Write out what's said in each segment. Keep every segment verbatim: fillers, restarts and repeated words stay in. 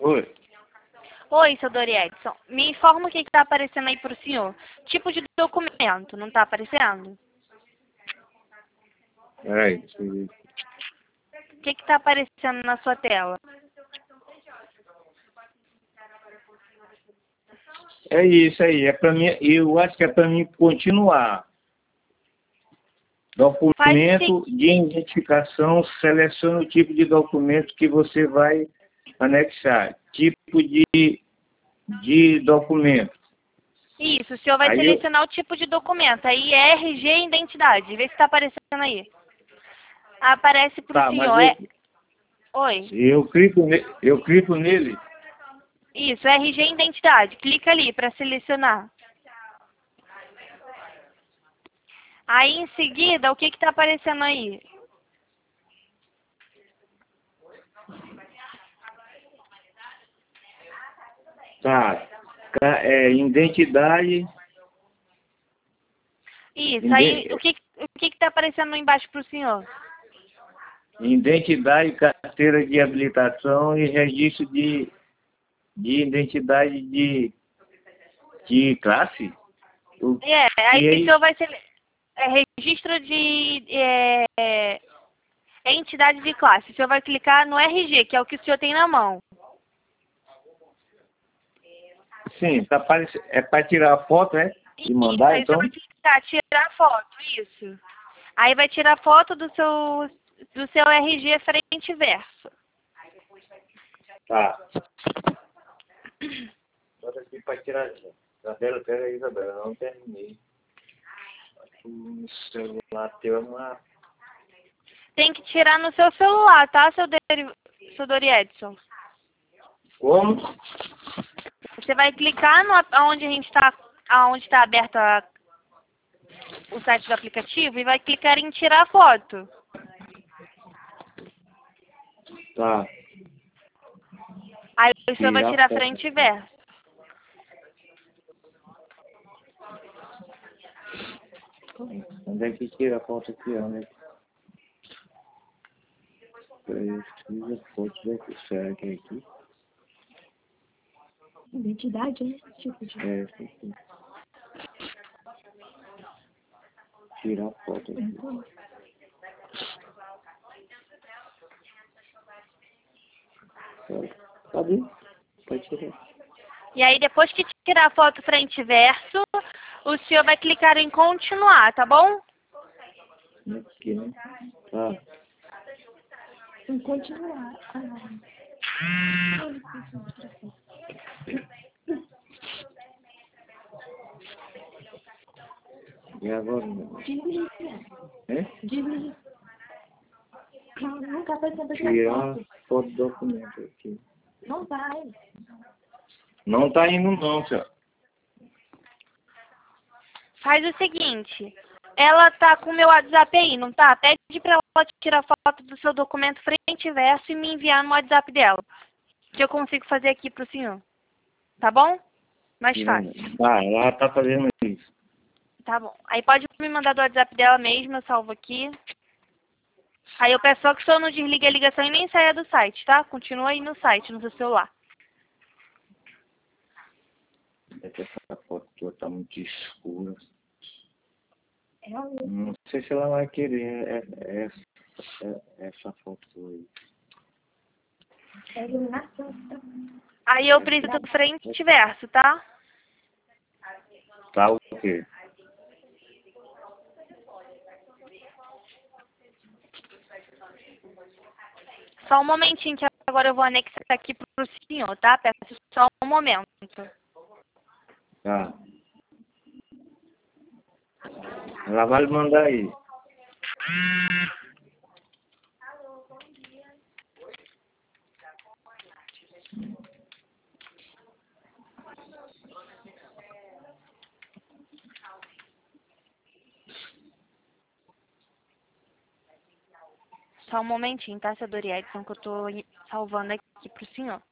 Oi. Oi, seu Dori Edson. Me informa o que está aparecendo aí para o senhor. Tipo de documento, não está aparecendo? Peraí, deixa eu ver. O que está aparecendo na sua tela? É isso aí, é para mim, eu acho que é para mim continuar. Documento de identificação, seleciona o tipo de documento que você vai anexar. Tipo de, de documento. Isso, o senhor vai Aí selecionar eu... o tipo de documento. Aí é R G e identidade. Vê se está aparecendo aí. Aparece para o tá, senhor. mas eu, É... Oi. eu, clico ne, eu clico nele. Isso, R G e identidade. Clica ali para selecionar. Aí em seguida, o que está aparecendo aí? Tá, é, identidade. Isso, Inde aí o que o que está aparecendo embaixo para o senhor? Identidade, carteira de habilitação e registro de, de identidade de, de classe. O É, aí que é o senhor isso? vai ser é, registro de é, é entidade de classe. O senhor vai clicar no R G, que é o que o senhor tem na mão. Sim, tá parece, é para tirar a foto, é? E Isso, mandar, aí você então? vai clicar, tirar foto, isso. Aí vai tirar foto do seu, do seu R G frente e verso. Tá. Bota aqui para tirar. Isabela, pera aí, Isabela, eu não terminei. O celular teu é uma... Tem que tirar no seu celular, tá, seu, Deri, seu Dori Edson? Como? Você vai clicar no, onde a gente está, aonde está aberto a, o site do aplicativo e vai clicar em tirar foto. Tá. Aí o senhor vai Tirar tirar foto. frente e verso. Onde é que tira a foto aqui, onde é que... Precisa foto daqui. Será que é aqui? Identidade, né? Tipo de... É, essa aqui. Tirar foto aqui. Uhum. Cadê? Pode tirar. E aí depois que tirar a foto frente e verso, o senhor vai clicar em continuar, tá bom? Aqui, né? Tá. Em continuar. Ah. E agora? Desliga. É? Desliga. Nunca vai saber Tirar foto. foto do documento aqui. Não vai. Não tá indo não, senhor. Faz o seguinte, ela tá com o meu WhatsApp aí, não tá? Pede pra ela tirar foto do seu documento frente e verso e me enviar no WhatsApp dela. Que eu consigo fazer aqui pro senhor. Tá bom? Mais fácil. Tá, ela tá fazendo isso. Tá bom. Aí pode me mandar do WhatsApp dela mesmo, eu salvo aqui. Aí eu peço só que o senhor não desligue a ligação e nem saia do site, tá? Continua aí no site, no seu celular. É que essa foto tua tá muito escura. É a Não sei se ela vai querer é, é, é, essa foto aí. É iluminação. Aí eu preciso do frente e verso, tá? Tá o quê? Só um momentinho que agora eu vou anexar aqui pro senhor, tá? Peço só um momento. Tá. Ela vai mandar aí. Só um momentinho, tá, seu Dori Edson, que eu tô salvando aqui pro senhor.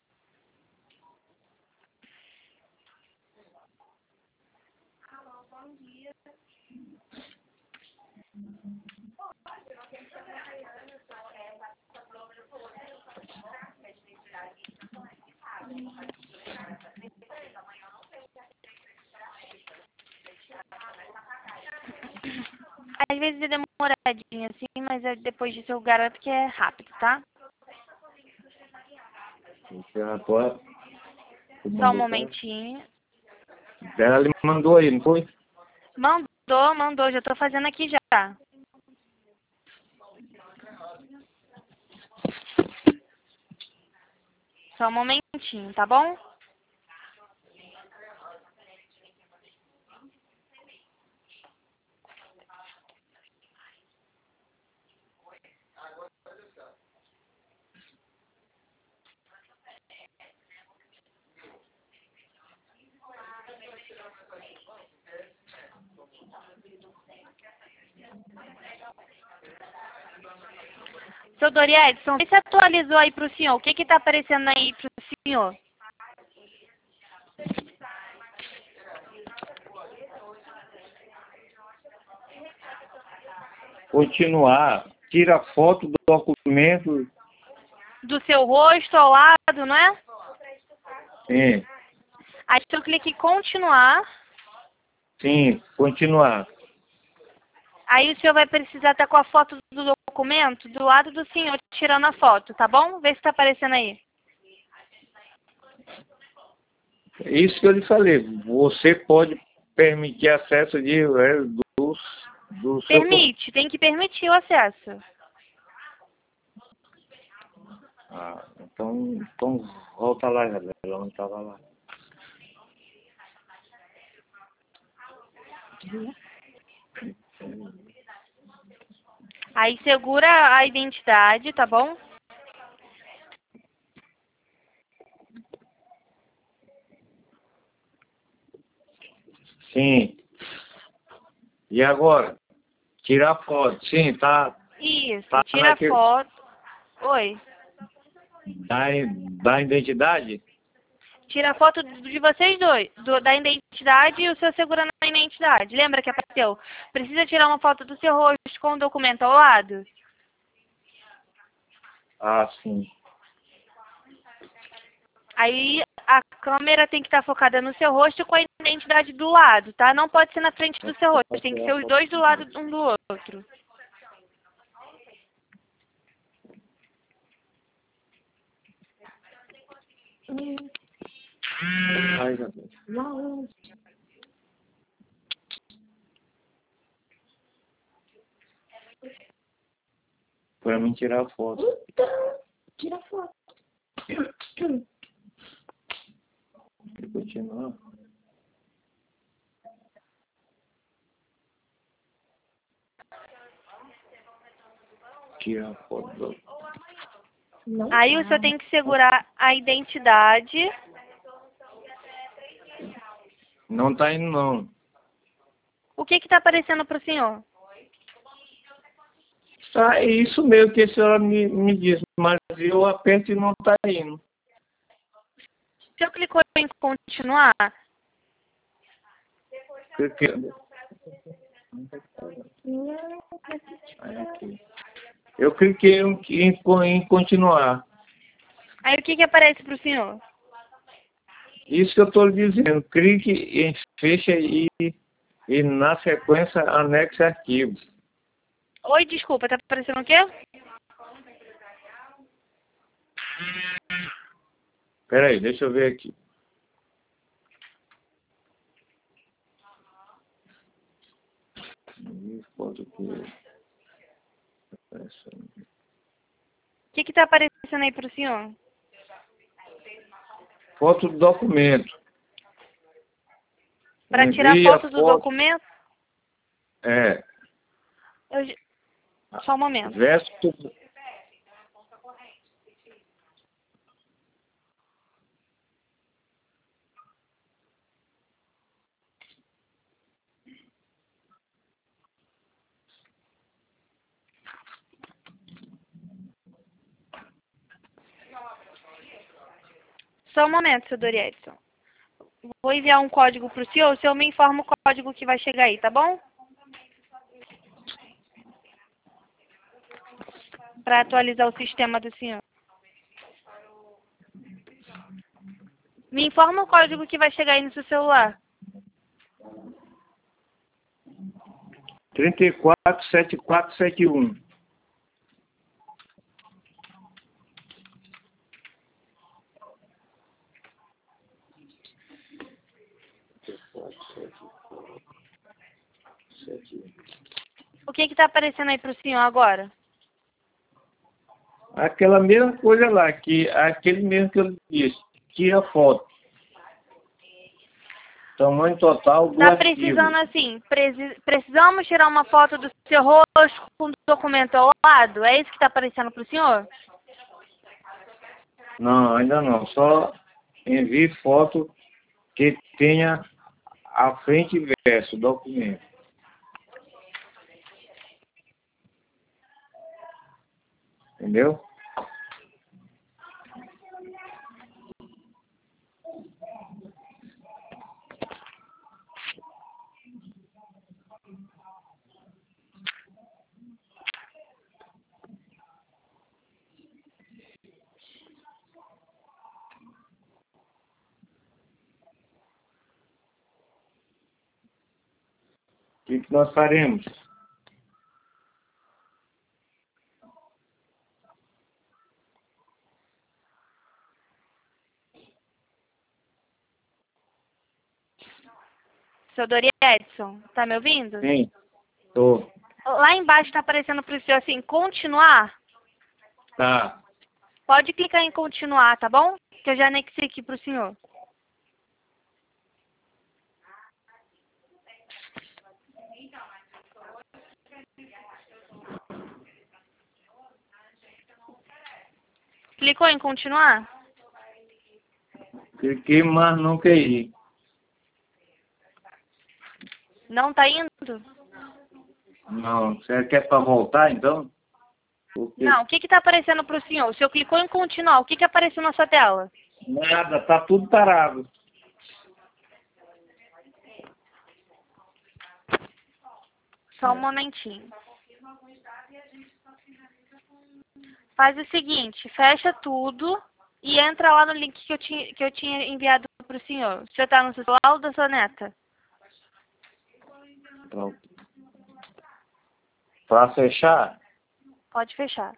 vezes é demoradinho assim, mas é depois disso eu garanto que é rápido, tá? Agora, Só um momentinho. ela lhe mandou aí, não foi? Mandou, mandou, já tô fazendo aqui já. Só um momentinho, tá bom? Seu Dori Edson, você atualizou aí pro senhor? O que que tá aparecendo aí pro senhor? Continuar. Tira foto do documento. Do seu rosto ao lado, não é? Sim. Aí eu clique em continuar. Sim, continuar. Aí o senhor vai precisar estar com a foto do documento do lado do senhor tirando a foto, tá bom? Vê se tá aparecendo aí. Isso que eu lhe falei. Você pode permitir acesso de, é, do, do seu... Permite, tem que permitir o acesso. Ah, então, então volta lá, ela não estava lá. Aí segura a identidade, tá bom? Sim. E agora? Tirar foto. Sim, tá. Isso, Tá tira a naquele- foto. Oi. Da, da identidade? Tira a foto de vocês dois, do- da identidade e o seu segurando a identidade. Lembra que apareceu? Precisa tirar uma foto do seu rosto com o documento ao lado? Ah, sim. Aí a câmera tem que estar focada no seu rosto com a identidade do lado, tá? Não pode ser na frente do seu rosto, tem que ser os dois do lado um do outro. Ai, meu Deus. Não. Pra mim tirar a foto. Então, tira foto. Vou continuar. Tirar a foto. do- Não. Aí o senhor tem que segurar a identidade. Não tá indo, não. O que que tá aparecendo pro senhor? Tá, é isso mesmo que a senhora me, me disse, mas eu aperto e não tá indo. O senhor clicou em continuar? Cliquei- Não. Ai, aqui. Eu cliquei em, em, em continuar. Aí o que que aparece pro senhor? Isso que eu estou lhe dizendo. Clique em fecha e, e na sequência anexe arquivos. Oi, desculpa, tá aparecendo o quê? Espera aí, deixa eu ver aqui. Foto que- O que que tá aparecendo aí pro senhor? Foto do documento. Para tirar Envia foto do documento? É. Eu j- Só um momento. Verso. Só um momento, seu Dori Edson. Vou enviar um código pro senhor, o senhor me informa o código que vai chegar aí, tá bom? Para atualizar o sistema do senhor. Me informa o código que vai chegar aí no seu celular. trinta e quatro, setenta e quatro, setenta e um. O que que tá aparecendo aí pro senhor agora? Aquela mesma coisa lá, que aquele mesmo que eu disse. Tira foto. Tamanho total do Tá arquivo. precisando assim, presi- precisamos tirar uma foto do seu rosto com o documento ao lado? É isso que tá aparecendo pro senhor? Não, ainda não. Só envie foto que tenha a frente e verso do documento. Entendeu? O que que nós faremos? Seu Dori Edson, tá me ouvindo? Sim, tô. Lá embaixo tá aparecendo pro senhor assim, continuar. Tá. Pode clicar em continuar, tá bom? Que eu já anexei aqui pro senhor. Clicou em continuar? Cliquei, mas não queria. Não tá indo? Não. Você quer para voltar, então? Porque Não, o que que tá aparecendo pro senhor? O senhor clicou em continuar, o que que apareceu na sua tela? nada, tá tudo parado. Só um momentinho. Faz o seguinte, fecha tudo e entra lá no link que eu tinha, que eu tinha enviado pro senhor. O senhor tá no seu celular ou da sua neta? Para fechar? Pode fechar.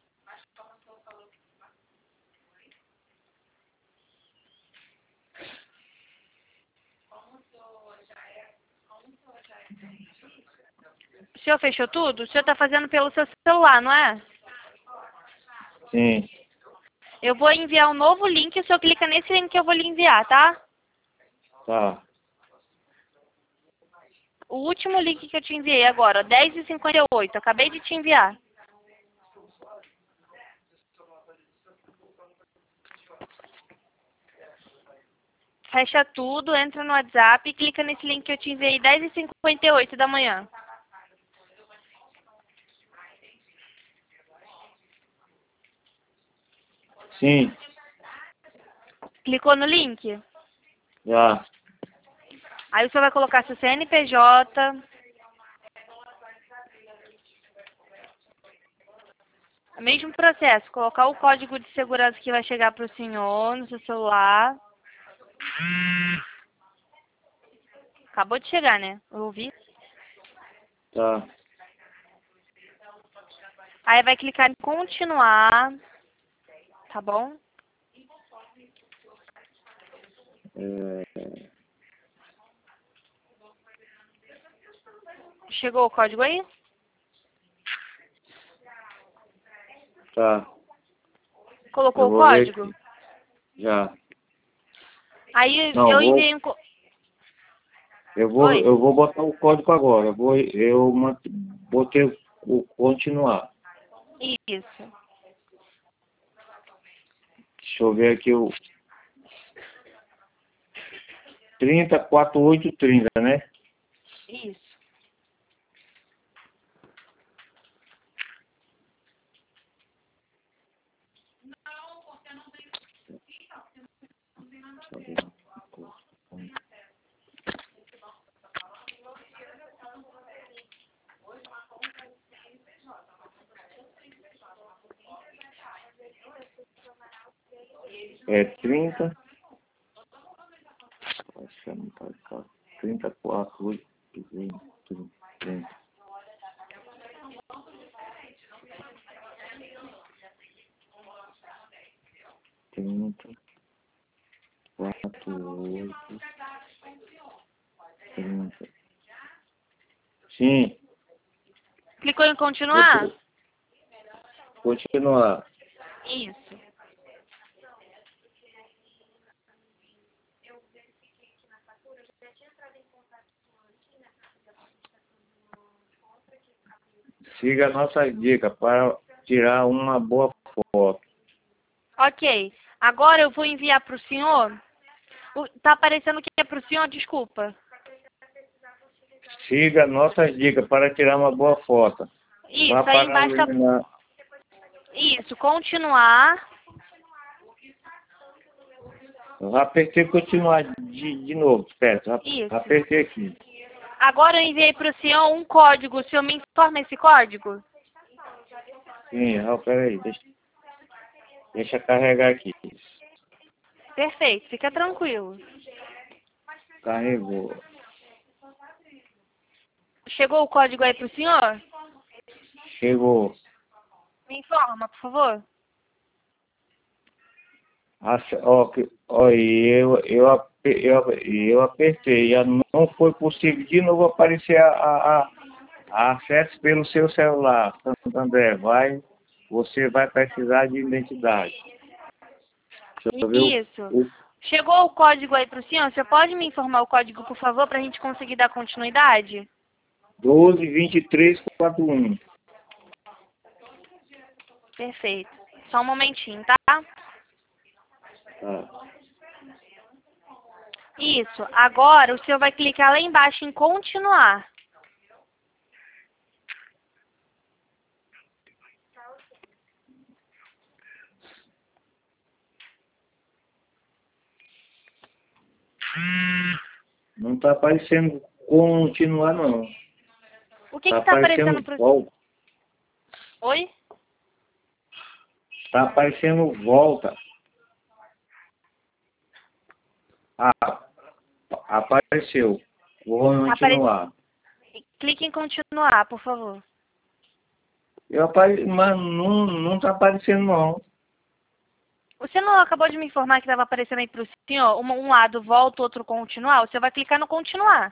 O senhor fechou tudo? O senhor tá fazendo pelo seu celular, não é? Sim. Eu vou enviar um novo link e o senhor clica nesse link que eu vou lhe enviar, tá? Tá. O último link que eu te enviei agora, dez e cinquenta e oito. Acabei de te enviar. Fecha tudo, entra no WhatsApp e clica nesse link que eu te enviei dez e cinquenta e oito da manhã. Sim. Clicou no link? Já. Aí o senhor vai colocar seu C N P J. Mesmo processo, colocar o código de segurança que vai chegar para o senhor no seu celular. Acabou de chegar, né? Eu ouvi. Tá. Aí vai clicar em continuar. Tá bom? É... Chegou o código aí? Tá. Colocou Eu o vou ver código? aqui. Já. Aí Não, eu vou, enviei um... co- eu vou, Oi? eu vou botar o código agora. Eu vou, eu mant- botei o, o continuar. Isso. Deixa eu ver aqui o trinta, quarenta e oito, trinta, né? Isso. É trinta. Acho que não tá cá. trinta, quatro, oito, trinta, trinta. trinta, quatro, oito, trinta. Sim. Clicou em continuar? Continuar. Isso. Siga a nossa dica para tirar uma boa foto. Ok. Agora eu vou enviar para o senhor. O- Tá aparecendo que é para o senhor, desculpa. Siga a nossa dica para tirar uma boa foto. Isso, Vá aí para embaixo tá... eliminar. Isso, continuar. Eu apertei continuar de, de novo, certo? Eu Isso. apertei aqui. Agora eu enviei para o senhor um código. O senhor me informa esse código? Sim, ó, peraí, deixa, deixa eu carregar aqui. Perfeito, fica tranquilo. Carregou. Chegou o código aí para o senhor? Chegou. Me informa, por favor. Ace- Ó, que- ó, e eu, eu, ape- eu, eu apertei. Já não foi possível de novo aparecer a, a, a a acesso pelo seu celular. Santo André, vai, você vai precisar de identidade. Deixa eu ver o, Isso. o Chegou o código aí para o senhor? Você pode me informar o código, por favor, para a gente conseguir dar continuidade? doze, vinte e três, quarenta e um. Perfeito. Só um momentinho, tá? Tá. Isso. Agora o senhor vai clicar lá embaixo em continuar. Não está aparecendo continuar, não. O que Está que tá aparecendo aparecendo pro... volta. Oi? Está aparecendo volta. Ah, apareceu. Vou Apare... continuar. Clique em continuar, por favor. Eu apare... Mas não, não está aparecendo, não. Você não acabou de me informar que estava aparecendo aí pro senhor? Um, um lado volta, outro continuar? Você vai clicar no continuar.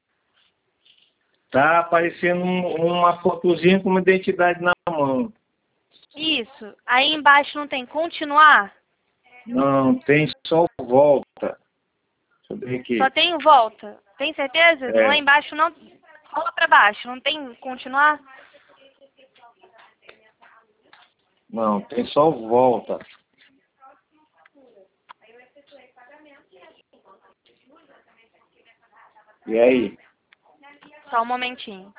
Está aparecendo um- uma fotozinha com uma identidade na mão. Isso. Aí embaixo não tem continuar? Não, tem só volta. Deixa eu ver aqui. Só tem volta. Tem certeza? É. Lá embaixo não... Rola pra baixo. Não tem continuar? Não, tem só volta. E aí? Só um momentinho.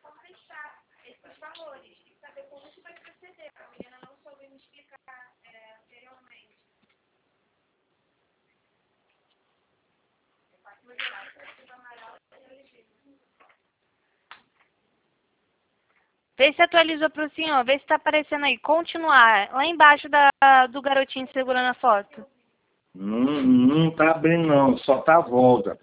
Vê se atualizou pro senhor. Vê se tá aparecendo aí. Continuar. Lá embaixo da, do garotinho segurando a foto. Não, não tá abrindo, não. Só tá volta.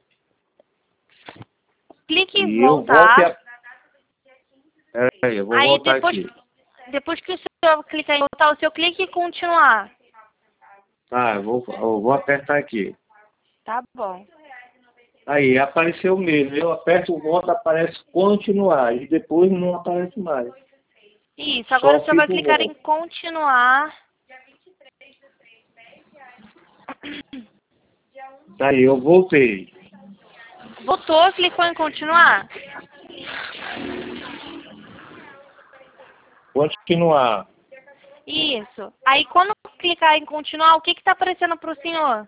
Clique em E eu volto e... voltar. A... Peraí, eu vou Aí voltar depois, aqui. depois que o senhor clicar em voltar, o seu clique em continuar. Tá, eu vou, eu vou apertar aqui. Tá bom. Aí, apareceu mesmo. Eu aperto o volta, aparece continuar. E depois não aparece mais. Isso, agora Só o senhor vai fica o clicar volta. em continuar. Tá aí, eu voltei. Voltou, clicou em continuar. Continuar. Isso. Aí quando clicar em continuar, o que que tá aparecendo pro senhor?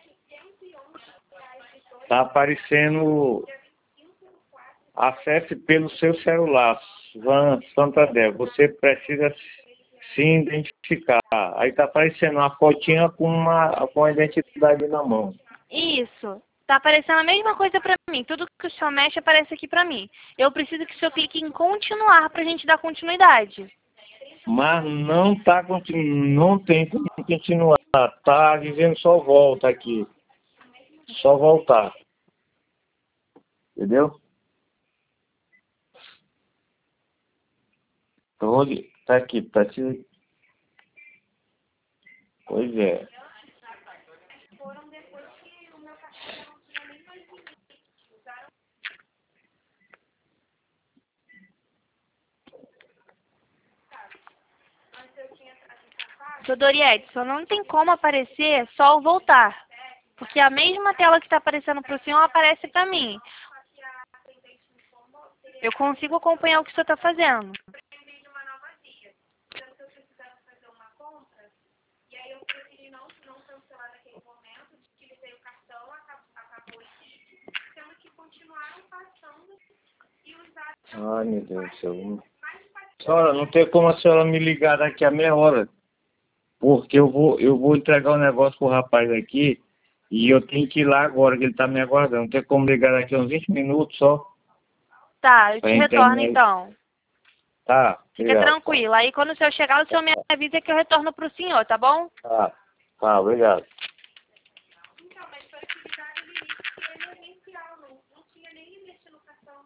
Tá aparecendo acesse pelo seu celular. Van Santander. Você precisa se identificar. Aí tá aparecendo uma fotinha com uma com a identidade na mão. Isso. Tá aparecendo a mesma coisa pra mim. Tudo que o senhor mexe aparece aqui pra mim. Eu preciso que o senhor clique em continuar pra gente dar continuidade. Mas não tá continu- não tem como continuar. Tá dizendo só volta aqui. Só voltar. Entendeu? Tô, tá aqui, tá te... Pois é. Seu Dori Edson, não tem como aparecer só o voltar. Porque a mesma tela que está aparecendo para o senhor aparece para mim. Eu consigo acompanhar o que o senhor está fazendo. Ai, meu Deus do céu. Senhora, não tem como a senhora me ligar daqui a meia hora. Porque eu vou, eu vou entregar um negócio pro rapaz aqui e eu tenho que ir lá agora, que ele tá me aguardando. Não tem como ligar daqui a uns vinte minutos só. Tá, eu te Pra retorno internet. então. Tá, Fica obrigado. tranquilo. Aí quando o senhor chegar, o senhor me avisa que eu retorno pro senhor, tá bom? Tá, tá, obrigado.